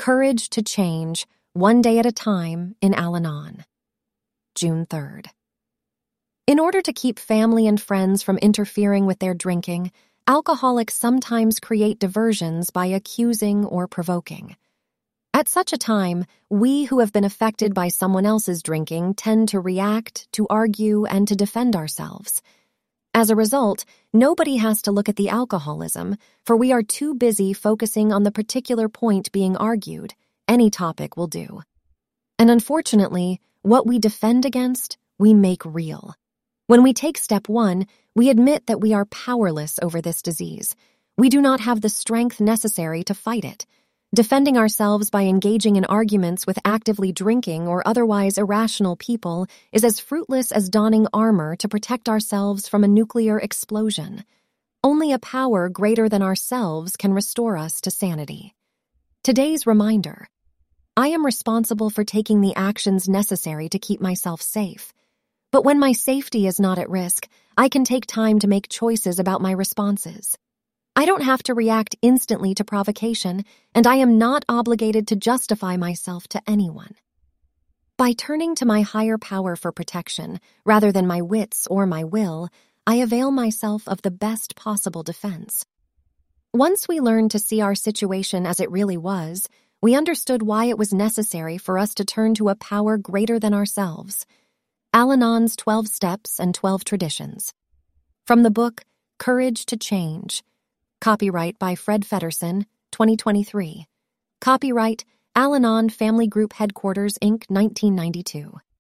Courage to Change, One Day at a Time in Al-Anon. June 3rd. In order to keep family and friends from interfering with their drinking, alcoholics sometimes create diversions by accusing or provoking. At such a time, we who have been affected by someone else's drinking tend to react, to argue, and to defend ourselves. As a result, nobody has to look at the alcoholism, for we are too busy focusing on the particular point being argued. Any topic will do. And unfortunately, what we defend against, we make real. When we take step 1, we admit that we are powerless over this disease. We do not have the strength necessary to fight it. Defending ourselves by engaging in arguments with actively drinking or otherwise irrational people is as fruitless as donning armor to protect ourselves from a nuclear explosion. Only a power greater than ourselves can restore us to sanity. Today's reminder: I am responsible for taking the actions necessary to keep myself safe. But when my safety is not at risk, I can take time to make choices about my responses. I don't have to react instantly to provocation, and I am not obligated to justify myself to anyone. By turning to my higher power for protection, rather than my wits or my will, I avail myself of the best possible defense. Once we learned to see our situation as it really was, we understood why it was necessary for us to turn to a power greater than ourselves. Al-Anon's 12 Steps and 12 Traditions. From the book, Courage to Change. Copyright by Fred Feddersen, 2023. Copyright Al-Anon Family Group Headquarters, Inc., 1992.